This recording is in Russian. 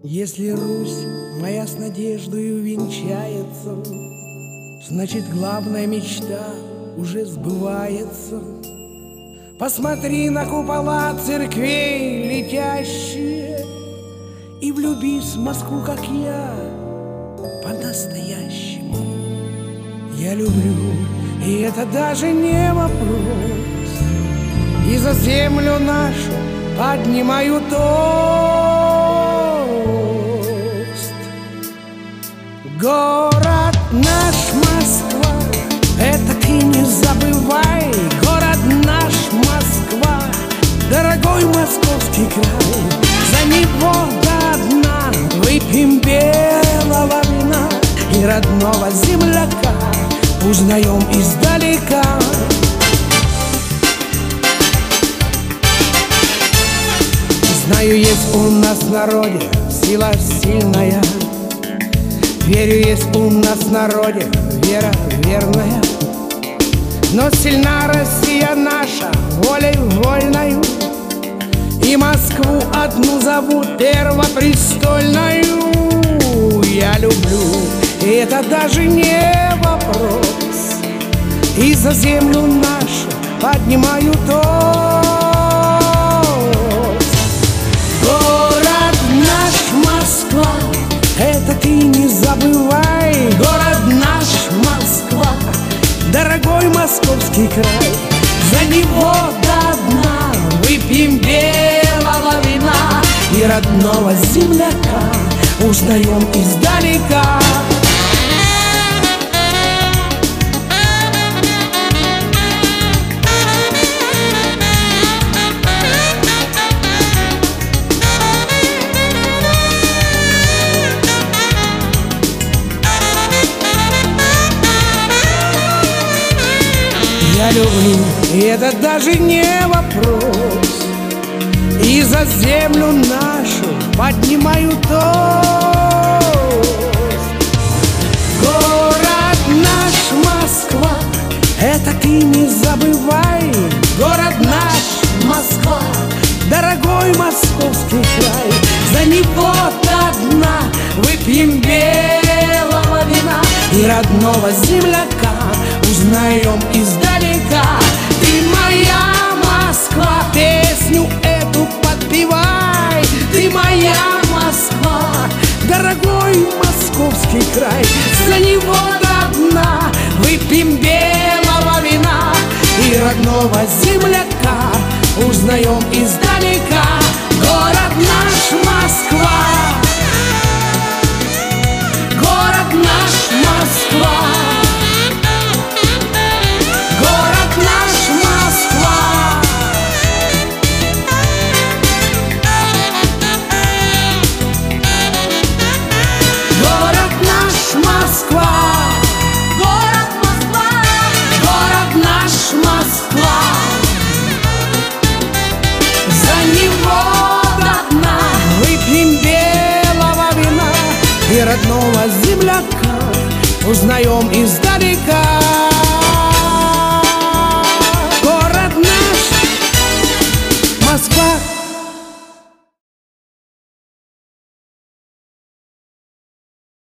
Если Русь моя с надеждою венчается, значит, главная мечта уже сбывается. Посмотри на купола церквей летящие и влюбись в Москву, как я, по-настоящему. Я люблю, и это даже не вопрос, и за землю нашу поднимаю тост. Город наш Москва, это ты не забывай. Город наш Москва, дорогой московский край. За него до дна выпьем белого вина и родного земляка узнаем издалека. Знаю, есть у нас в народе сила сильная, верю, есть у нас в народе вера верная. Но сильна Россия наша волей вольною, и Москву одну зовут первопрестольною. Я люблю, и это даже не вопрос, и за землю нашу поднимаю тост. Город наш Москва, это ты не забывай. Город наш Москва, дорогой московский край. За него до дна выпьем белого вина и родного земляка узнаем издалека. Я люблю, и это даже не вопрос, и за землю нашу поднимаю тост. Город наш Москва, это ты не забывай. Город наш Москва, дорогой московский край. За него до дна выпьем белого вина и родного земляка узнаем издалека. Ты моя Москва, песню эту подпевай. Ты моя Москва, дорогой московский край. За него до дна выпьем белого вина и родного земляка узнаем издалека. Город наш Москва, город наш Москва, город наш Москва. Город наш Москва, город Москва, город наш Москва. За него до дна выпьем белого вина и родного земляка узнаем издалека.